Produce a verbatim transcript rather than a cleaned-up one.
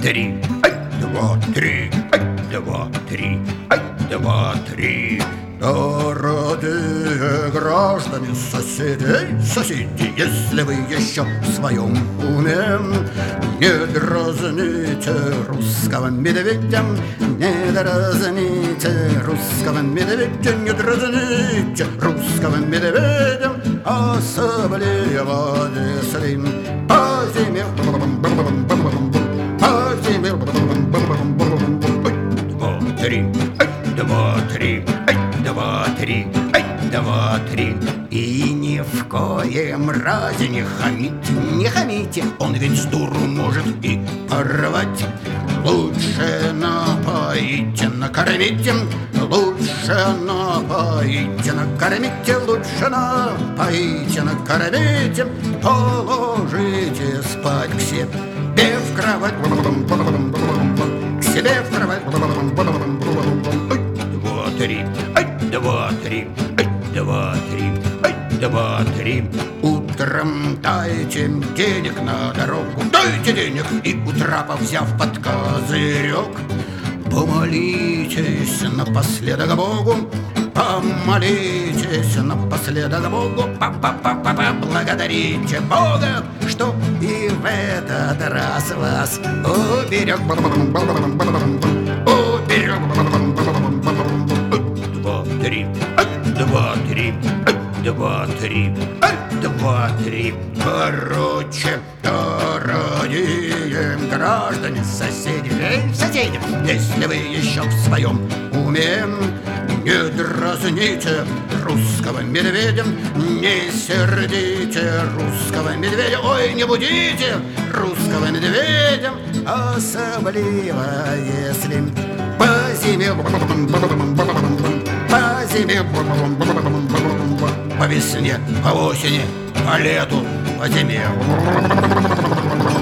три, ай, два, три, ай, два, три, ай, два, три. Дорогие граждане, соседи, соседи, если вы еще в своем уме, не дразните русского медведя, не дразните русского медведя, не дразните русского медведя, особливо если по зиме, по зиме, два, три, ай, два, три, ай, два, три, ай, два, три. И ни в коем разе не хамите, не хамите, он ведь с дуру может и порвать. Лучше напоите, накормите, лучше напоите, накормите, лучше напоите, накормите, положите спать к себе в кровать, к себе в кровать. Два, три, ай, два, три, ай, два, три, ай, два, три. Утром дайте денег на дорогу, дайте денег, и у трапа, взяв под козырек, помолитесь напоследок Богу, помолитесь напоследок Богу, па-па-па-па-па, благодарите Бога, что и в этот раз вас уберег, уберег. Два, три, ай, два, три, ай, два, три, ай, два, три. Короче, дорогие граждане, соседи, эй, соседи, если вы еще в своем уме, не дразните русского медведя, не сердите русского медведя, ой, не будите русского медведя, особливо если по зиме, по зиме, по весне, по осени, по лету, по зиме.